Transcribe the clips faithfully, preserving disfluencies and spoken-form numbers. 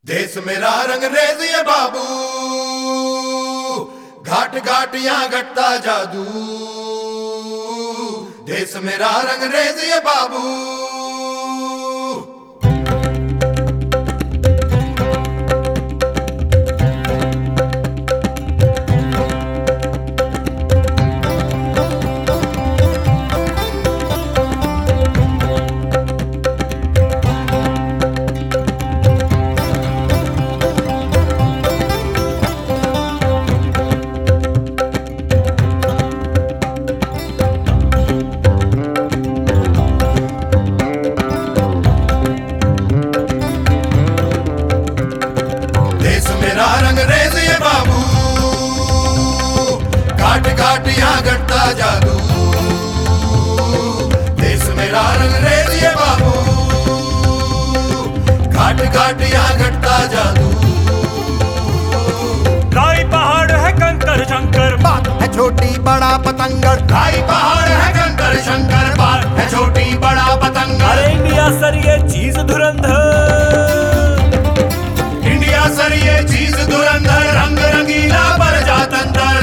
देश मेरा रंग रेज ये बाबू, घाट घाट यहाँ घटता जादू। देश मेरा रंग रेज ये बाबू। रंग रेज ये बाबू, घाट घाट यहाँ घटता जादू। देश मेरा रंग रेज ये बाबू, घाट घाट यहाँ घटता जादू। खाई पहाड़ है कंकर शंकर, बात है छोटी बड़ा पतंगड़। खाई पहाड़ है कंकर शंकर, बात है छोटी बड़ा पतंगड़। अरे इंडिया सर ये चीज धुरंधर, इंडिया सर ये चीज धुरंधर। रंग रंगीला बर जातंतर,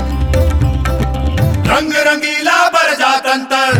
रंग रंगीला बर जातंतर।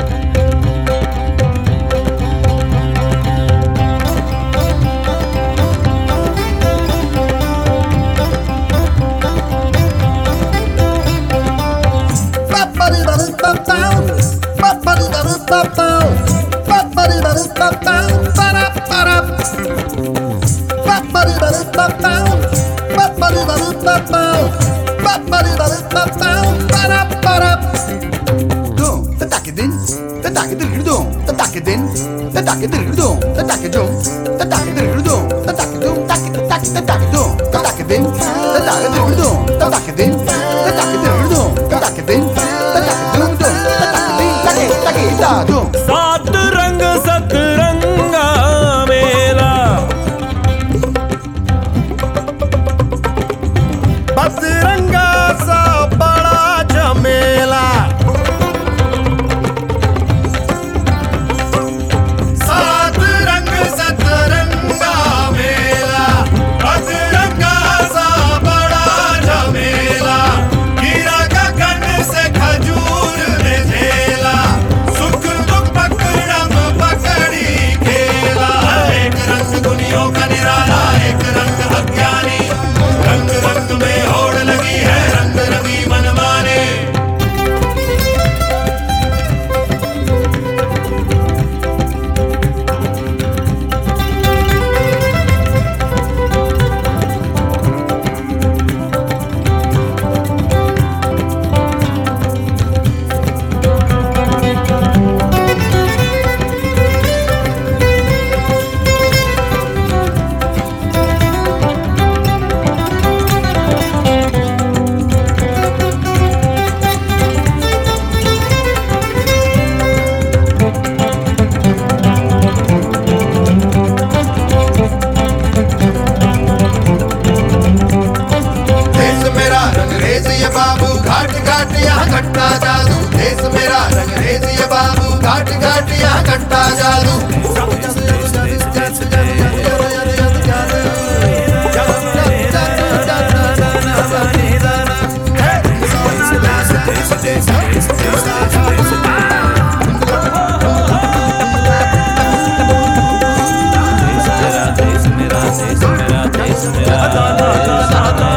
सात रंग सतरंगा मेला, बजरंगा सा बड़ा झमेला। सात रंग सतरंगा मेला, बजरंगा सा बड़ा झमेला। गिरा गगन से खजूर ने झेला, सुख दुख पकड़म पकड़ी खेला। एक रंग दुनियों का निराला, एक रंग अज्ञानी। रंग रंग में होड़ लगी है, रंग रंगी मनमाने। बाबू घाट घाट यहाँ घटता जादू। देश मेरा रंग रेज ये बाबू, घाट घाट यहाँ घटता जादू। देश मेरा देश मेरा देश मेरा